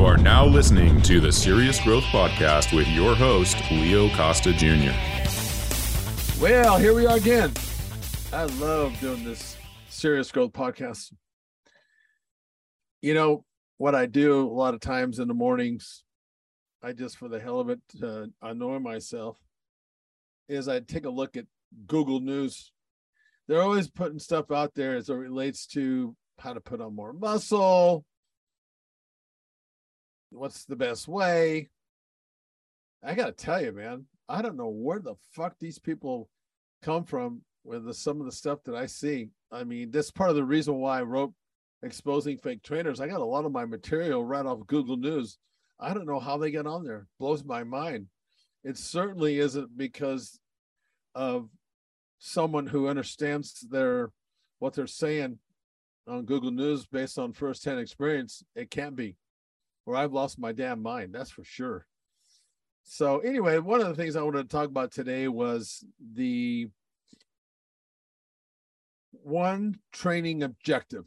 are now listening to the Serious Growth Podcast with your host, Leo Costa Jr. Well, here we are again. I love doing this Serious Growth Podcast. You know, what I do a lot of times in the mornings, I just, for the hell of it, annoy myself, is I take a look at Google News. They're always putting stuff out there as it relates to how to put on more muscle, what's the best way. I got to tell you, man, I don't know where the fuck these people come from with some of the stuff that I see. I mean, that's part of the reason why I wrote Exposing Fake Trainers. I got a lot of my material right off Google News. I don't know how they get on there. Blows my mind. It certainly isn't because of someone who understands what they're saying on Google News based on firsthand experience. It can't be, or I've lost my damn mind. That's for sure. So anyway, one of the things I wanted to talk about today was the one training objective.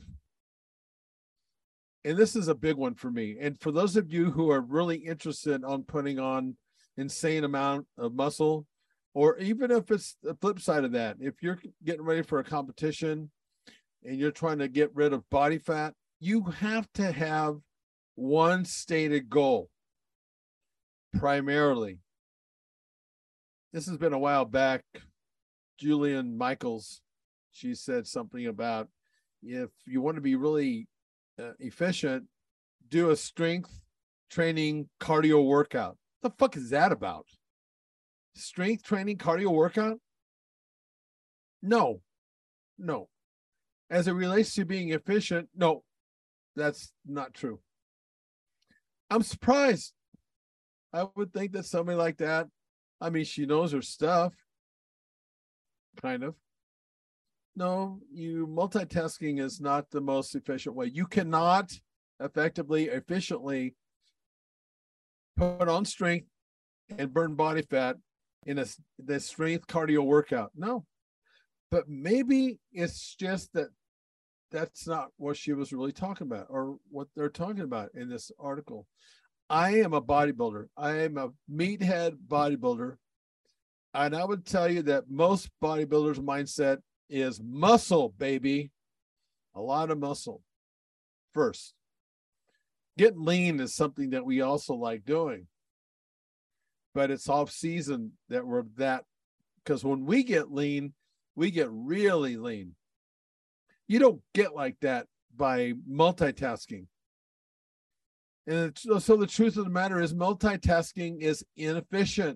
And this is a big one for me. And for those of you who are really interested on putting on insane amount of muscle, or even if it's the flip side of that, if you're getting ready for a competition and you're trying to get rid of body fat, you have to have one stated goal primarily. This has been a while back. Julian Michaels, she said something about, if you want to be really efficient, do a strength training cardio workout. What the fuck is that about? Strength training cardio workout? No. As it relates to being efficient, no, that's not true. I'm surprised. I would think that somebody like that, I mean, she knows her stuff, kind of. No, multitasking is not the most efficient way. You cannot effectively, efficiently put on strength and burn body fat in the strength cardio workout. No, but maybe it's just that's not what she was really talking about, or what they're talking about in this article. I am a bodybuilder. I am a meathead bodybuilder. And I would tell you that most bodybuilders' mindset is muscle, baby. A lot of muscle first. Getting lean is something that we also like doing. But it's off season that we're that, because when we get lean, we get really lean. You don't get like that by multitasking. And so the truth of the matter is, multitasking is inefficient.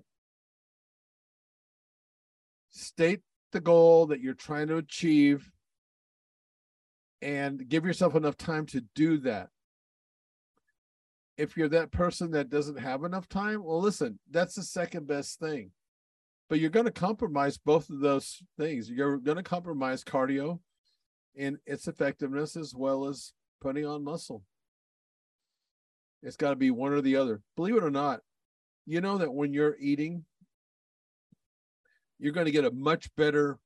State the goal that you're trying to achieve and give yourself enough time to do that. If you're that person that doesn't have enough time, well, listen, that's the second best thing. But you're going to compromise both of those things. You're going to compromise cardio and its effectiveness, as well as putting on muscle. It's got to be one or the other. Believe it or not, you know that when you're eating, you're going to get a much better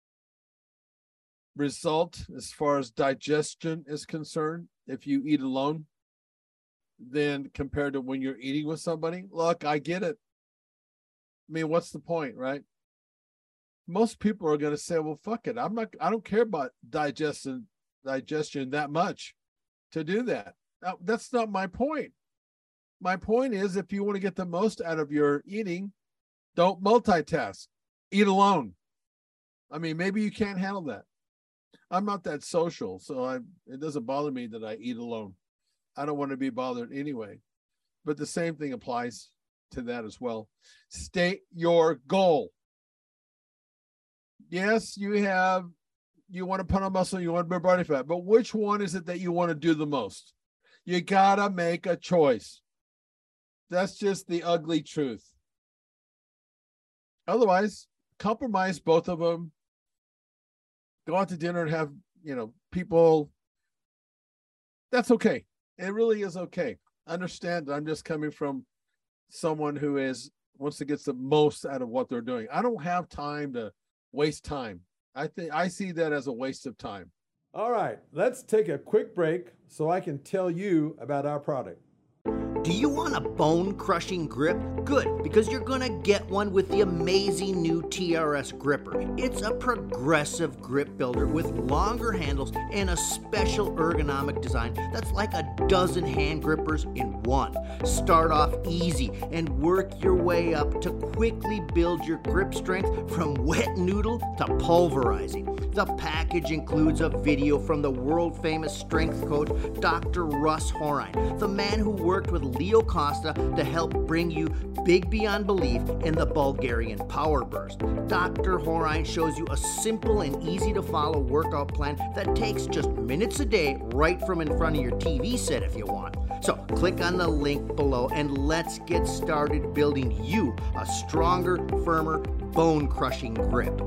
result as far as digestion is concerned if you eat alone than compared to when you're eating with somebody. Look, I get it. I mean, what's the point, right? Most people are going to say, well, fuck it. I don't care about digestion that much to do that. Now, that's not my point. My point is, if you want to get the most out of your eating, don't multitask. Eat alone. I mean, maybe you can't handle that. I'm not that social, so it doesn't bother me that I eat alone. I don't want to be bothered anyway. But the same thing applies to that as well. State your goal. Yes, you want to put on muscle, you want to burn body fat, but which one is it that you want to do the most? You gotta make a choice. That's just the ugly truth. Otherwise, compromise both of them. Go out to dinner and have, people. That's okay. It really is okay. Understand that I'm just coming from someone who wants to get the most out of what they're doing. I don't have time to waste time. I see that as a waste of time. All right, let's take a quick break so I can tell you about our product. Do you want a bone-crushing grip? Good, because you're going to get one with the amazing new TRS gripper. It's a progressive grip builder with longer handles and a special ergonomic design that's like a dozen hand grippers in one. Start off easy and work your way up to quickly build your grip strength from wet noodle to pulverizing. The package includes a video from the world-famous strength coach, Dr. Russ Horine, the man who worked with Leo Costa to help bring you Big Beyond Belief in the Bulgarian Power Burst. Dr. Horine shows you a simple and easy-to-follow workout plan that takes just minutes a day right from in front of your TV set if you want. So click on the link below and let's get started building you a stronger, firmer, bone-crushing grip.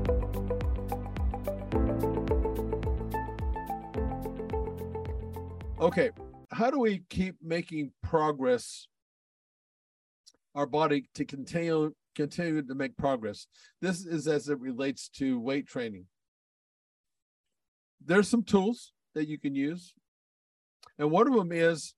Okay, how do we keep making progress, our body to continue to make progress? This is as it relates to weight training. There's some tools that you can use. And one of them is,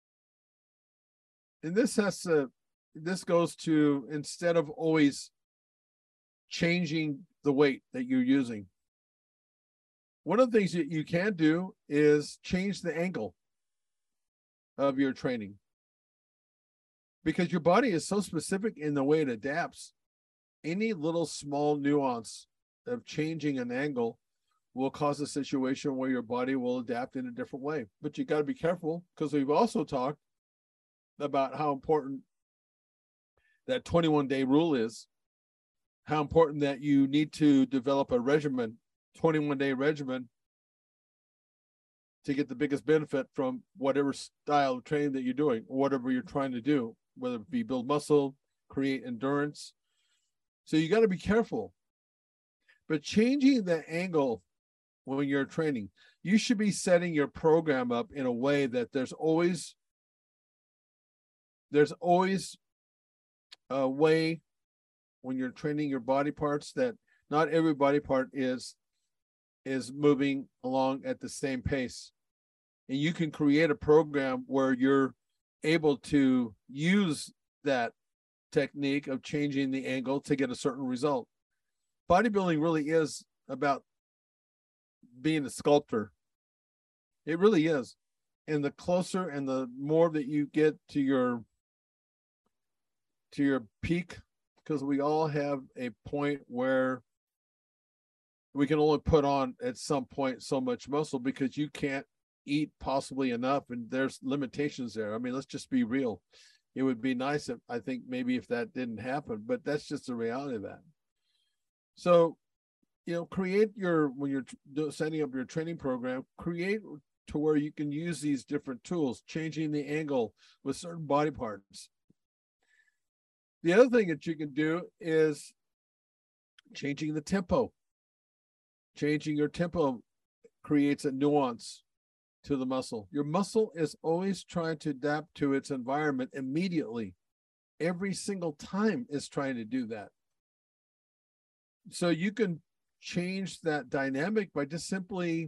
and this goes to, instead of always changing the weight that you're using, one of the things that you can do is change the angle of your training, because your body is so specific in the way it adapts. Any little small nuance of changing an angle will cause a situation where your body will adapt in a different way. But you got to be careful, because we've also talked about how important that 21-day rule is, how important that you need to develop a regimen, 21-day regimen, to get the biggest benefit from whatever style of training that you're doing, or whatever you're trying to do, whether it be build muscle, create endurance. So you got to be careful. But changing the angle when you're training, you should be setting your program up in a way that there's always a way when you're training your body parts that not every body part is moving along at the same pace. And you can create a program where you're able to use that technique of changing the angle to get a certain result. Bodybuilding really is about being a sculptor. It really is. And the closer and the more that you get to your peak, because we all have a point where we can only put on at some point so much muscle, because you can't eat possibly enough, and there's limitations there. I mean, let's just be real. It would be nice if, I think maybe if that didn't happen, but that's just the reality of that. So, create when you're setting up your training program, create to where you can use these different tools, changing the angle with certain body parts. The other thing that you can do is changing the tempo. Changing your tempo creates a nuance to the muscle. Your muscle is always trying to adapt to its environment immediately. Every single time is trying to do that. So you can change that dynamic by just simply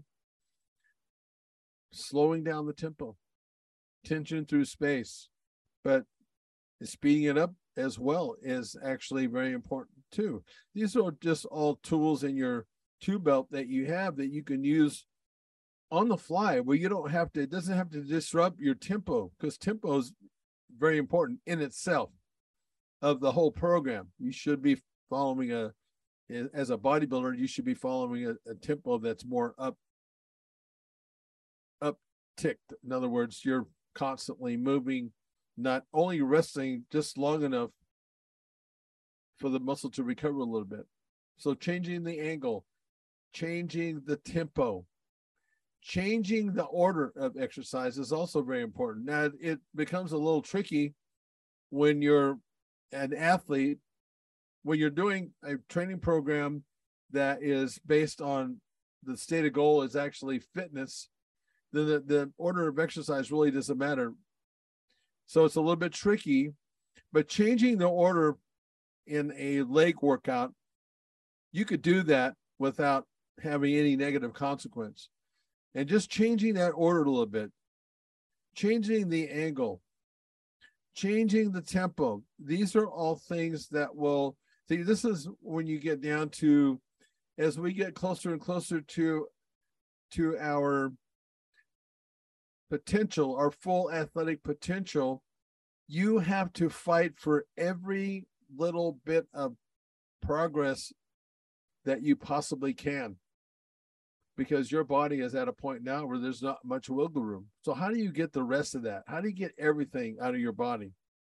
slowing down the tempo, tension through space, but speeding it up as well is actually very important too. These are just all tools in your tool belt that you have that you can use on the fly, where you don't have to, it doesn't have to disrupt your tempo, because tempo is very important in itself of the whole program. You should be following as a bodybuilder, you should be following a tempo that's more up-ticked. In other words, you're constantly moving, not only resting just long enough for the muscle to recover a little bit. So changing the angle, changing the tempo, changing the order of exercise is also very important. Now, it becomes a little tricky when you're an athlete, when you're doing a training program that is based on the stated goal is actually fitness, then the order of exercise really doesn't matter. So it's a little bit tricky, but changing the order in a leg workout, you could do that without having any negative consequence. And just changing that order a little bit, changing the angle, changing the tempo. These are all things that will see. This is when you get down to, as we get closer and closer to our potential, our full athletic potential, you have to fight for every little bit of progress that you possibly can, because your body is at a point now where there's not much wiggle room. So how do you get the rest of that? How do you get everything out of your body?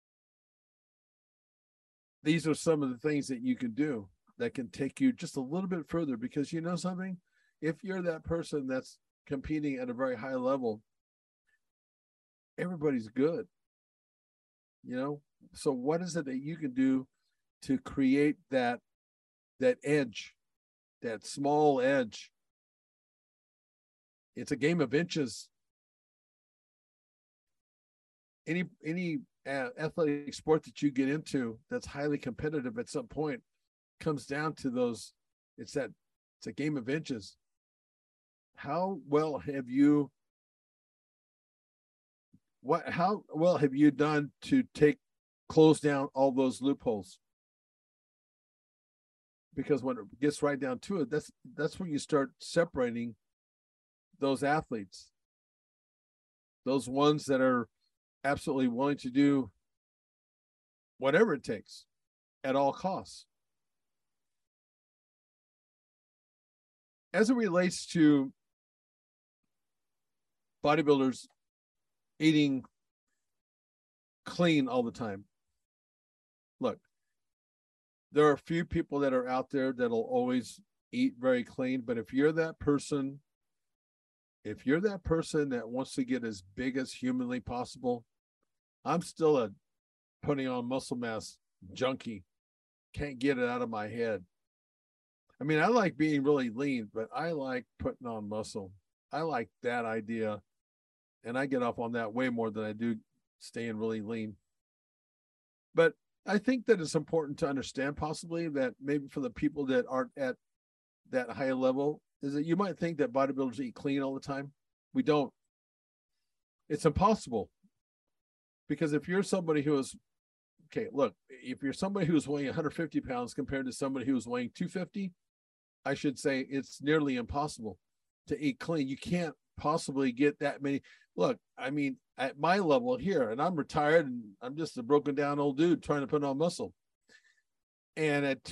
These are some of the things that you can do that can take you just a little bit further, because you know something? If you're that person that's competing at a very high level, everybody's good, you know? So what is it that you can do to create that edge, that small edge? It's a game of inches. Any athletic sport that you get into that's highly competitive at some point comes down to those. It's a game of inches. How well have you done to close down all those loopholes? Because when it gets right down to it, that's when you start separating those athletes, those ones that are absolutely willing to do whatever it takes at all costs. As it relates to bodybuilders eating clean all the time, look, there are a few people that are out there that'll always eat very clean, but if you're that person that wants to get as big as humanly possible, I'm still a putting on muscle mass junkie. Can't get it out of my head. I mean, I like being really lean, but I like putting on muscle. I like that idea. And I get off on that way more than I do staying really lean. But I think that it's important to understand possibly that maybe for the people that aren't at that high level, is that you might think that bodybuilders eat clean all the time. We don't. It's impossible. Because if you're somebody who is, okay, look, if you're somebody who's weighing 150 pounds compared to somebody who's weighing 250, I should say it's nearly impossible to eat clean. You can't possibly get that many. Look, I mean, at my level here, and I'm retired and I'm just a broken down old dude trying to put on muscle. And at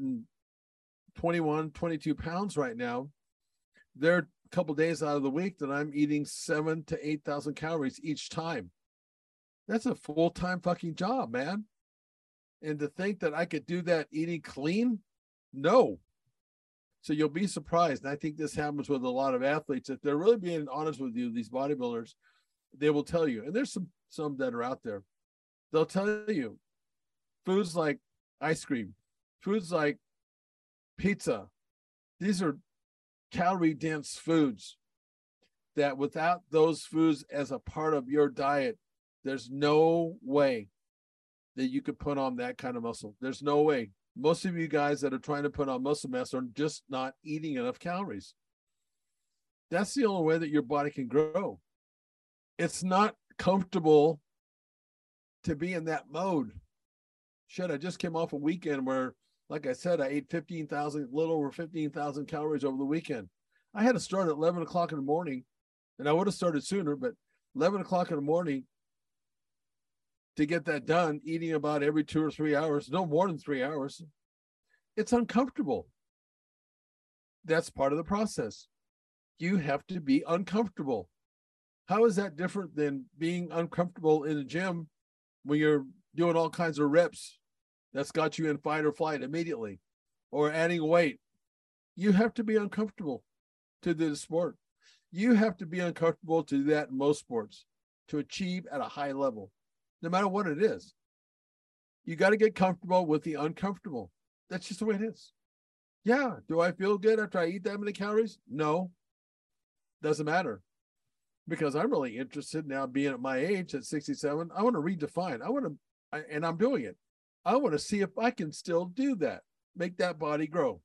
221, 22 pounds right now, there are a couple days out of the week that I'm eating 7,000 to 8,000 calories each time. That's a full-time fucking job, man. And to think that I could do that eating clean, no. So you'll be surprised. And I think this happens with a lot of athletes. If they're really being honest with you, these bodybuilders, they will tell you, and there's some that are out there, they'll tell you foods like ice cream, foods like pizza, these are calorie dense foods that without those foods as a part of your diet, there's no way that you could put on that kind of muscle. There's no way. Most of you guys that are trying to put on muscle mass are just not eating enough calories. That's the only way that your body can grow. It's not comfortable to be in that mode. Shit, I just came off a weekend where, like I said, I ate 15,000, a little over 15,000 calories over the weekend. I had to start at 11 o'clock in the morning, and I would have started sooner, but 11 o'clock in the morning to get that done, eating about every 2 or 3 hours, no more than 3 hours. It's uncomfortable. That's part of the process. You have to be uncomfortable. How is that different than being uncomfortable in the gym when you're doing all kinds of reps that's got you in fight or flight immediately, or adding weight? You have to be uncomfortable to do the sport. You have to be uncomfortable to do that in most sports to achieve at a high level, no matter what it is. You got to get comfortable with the uncomfortable. That's just the way it is. Yeah. Do I feel good after I eat that many calories? No. Doesn't matter. Because I'm really interested now, being at my age at 67, I want to redefine. And I'm doing it. I want to see if I can still do that, make that body grow.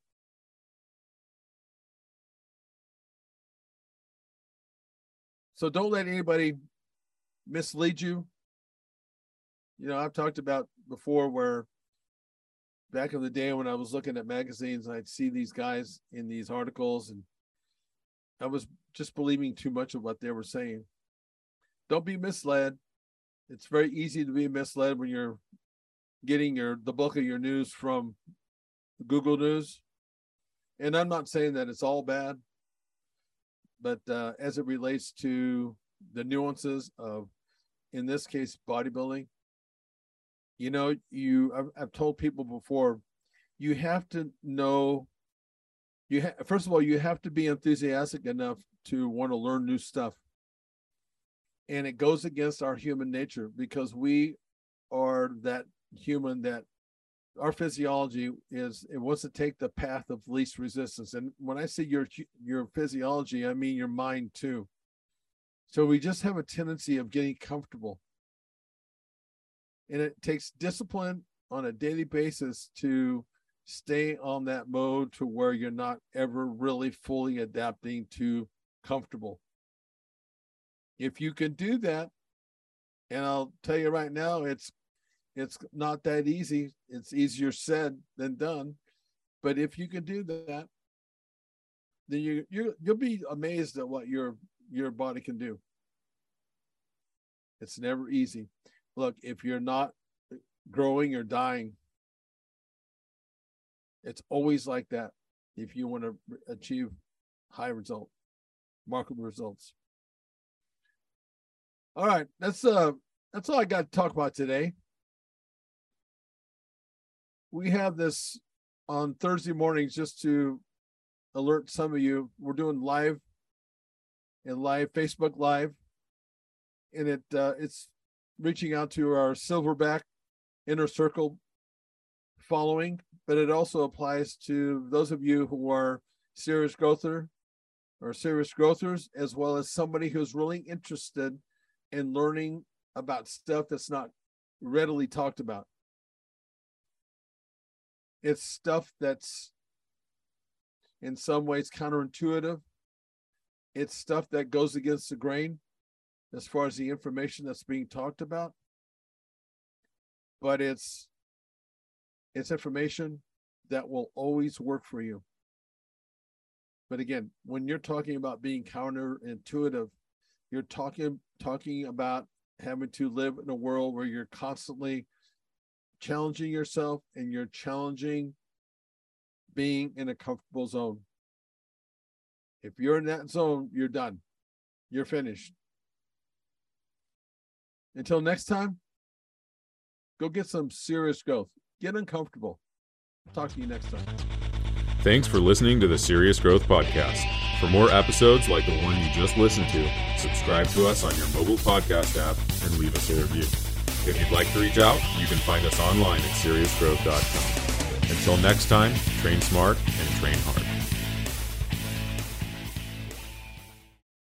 So don't let anybody mislead you. I've talked about before where back in the day when I was looking at magazines, I'd see these guys in these articles and I was just believing too much of what they were saying. Don't be misled. It's very easy to be misled when you're getting the bulk of your news from Google News. And I'm not saying that it's all bad, but as it relates to the nuances of, in this case, bodybuilding, I've told people before, you have to know, first of all, you have to be enthusiastic enough to want to learn new stuff. And it goes against our human nature because we are that human that our physiology it wants to take the path of least resistance. And when I say your physiology, I mean your mind too. So we just have a tendency of getting comfortable. And it takes discipline on a daily basis to stay on that mode to where you're not ever really fully adapting to comfortable. If you can do that, and I'll tell you right now, it's not that easy. It's easier said than done. But if you can do that, then you'll be amazed at what your body can do. It's never easy. Look, if you're not growing or dying, it's always like that. If you want to achieve high result, remarkable results. All right, that's all I got to talk about today. We have this on Thursday mornings just to alert some of you. We're doing live Facebook Live, and it's reaching out to our Silverback Inner Circle following, but it also applies to those of you who are serious growthers, as well as somebody who's really interested in learning about stuff that's not readily talked about. It's stuff that's in some ways counterintuitive. It's stuff that goes against the grain as far as the information that's being talked about. But it's information that will always work for you. But again, when you're talking about being counterintuitive, you're talking about having to live in a world where you're constantly challenging yourself and you're challenging being in a comfortable zone. If you're in that zone, you're done. You're finished. Until next time, go get some serious growth. Get uncomfortable. Talk to you next time. Thanks for listening to the Serious Growth Podcast. For more episodes like the one you just listened to, subscribe to us on your mobile podcast app and leave us a review. If you'd like to reach out, you can find us online at seriousgrowth.com. Until next time, train smart and train hard.